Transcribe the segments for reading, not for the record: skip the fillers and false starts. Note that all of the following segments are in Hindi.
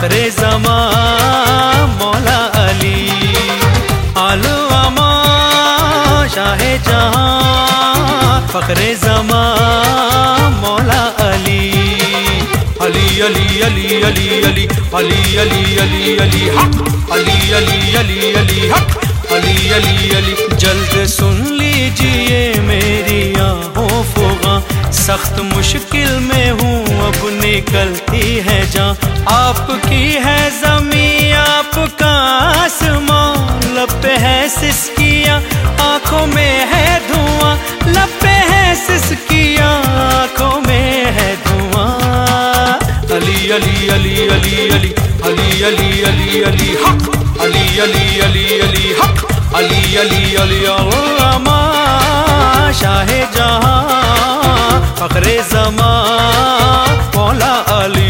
फखरे ज़मा मौला अली, आलो अमा शाहे जहां, फखरे ज़मा मौला अली। अली अली अली अली अली अली अली अली अली हक, अली अली अली अली हक, अली अली अली। जल्द सुन लीजिए मेरी आहों फुगा, सख्त मुश्किल में हूँ अब निकलती है जान। आपकी है ज़मीं आपका आसमां, लब पे है सिसकियाँ आँखों में है धुआं, लब पे है सिसकियाँ आँखों में है धुआं। अली अली अली अली अली अली अली अली अली हक, अली अली अली अली हक, अली अली अली अमा शाहे जहां, फखरे ज़मा मौला अली।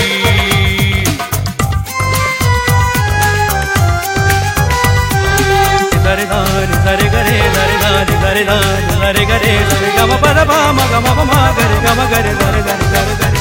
दरे दारे दरे गरे दरे दारे दरे दारे दरे गरे दरे गम पद पा म गम प म गरे गम गरे दरे दरे दरे दरे।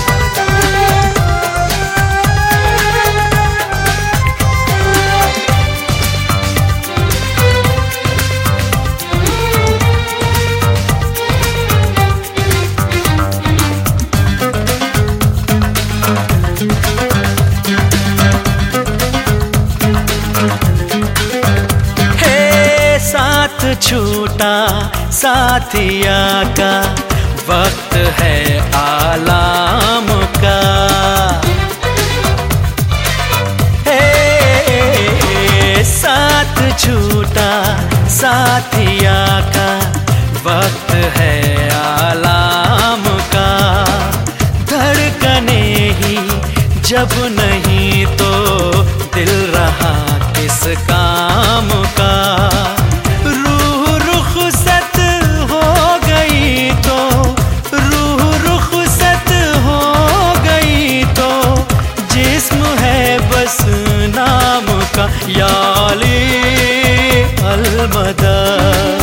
छूटा साथिया का वक्त है आलाम का, साथ छूटा साथिया का वक्त है आलाम का। धड़कने ही जब नहीं तो दिल रहा किस काम का। या अली अलमदद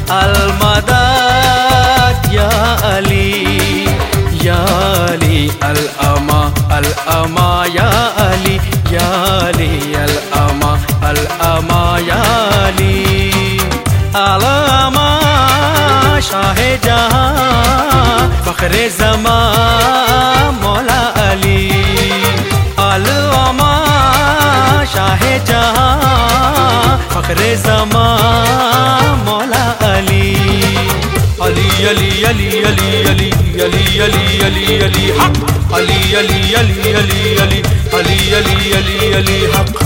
अलमदद, या अली या अली अल अमा या अली, या अली अल अमा या अली। अल अमा शाहे जहां, फखरे ज़मा मौला अली, अल अमा शाहे जहां, फखरे ज़मा मौला अली। अली अली अली अली अली अली अली अली अली हक, अली अली अली अली अली अली अली अली अली हक।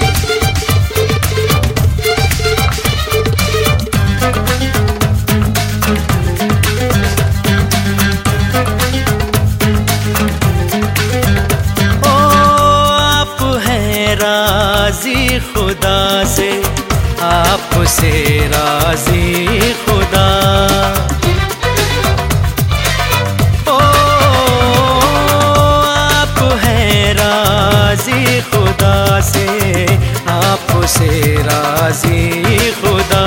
राज़ी खुदा से आपसे राज़ी खुदा, ओ आप हैं राज़ी खुदा से आपसे राज़ी खुदा।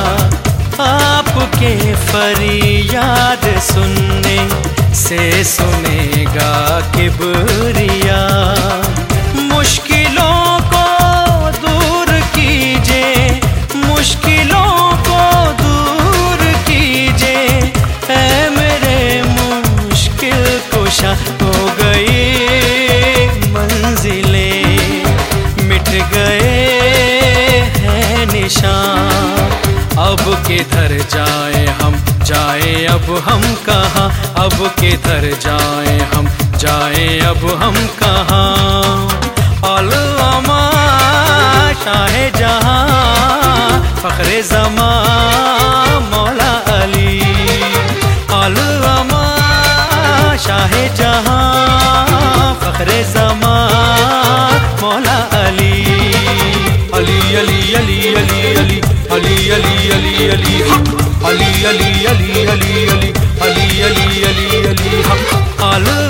आपके फरियाद सुनने से सुनेगा किबरिया, मुश्किलों को दूर कीजिए, मुश्किलों को दूर कीजिए, ऐ मेरे मुश्किल कुशा। हो गई मंजिलें मिट गए हैं निशान, अब किधर जाए हम जाए अब हम कहाँ, अब किधर जाए हम जाए अब हम कहाँ। अल अमा शाहे जहां, फखरे ज़मा मौला अली, अल अमा शाहे जहां, फखरे ज़मा मौला अली। अली अली अली अली अली अली अली अली अली हक, अली अली अली अली अली अली अली अली अली हक।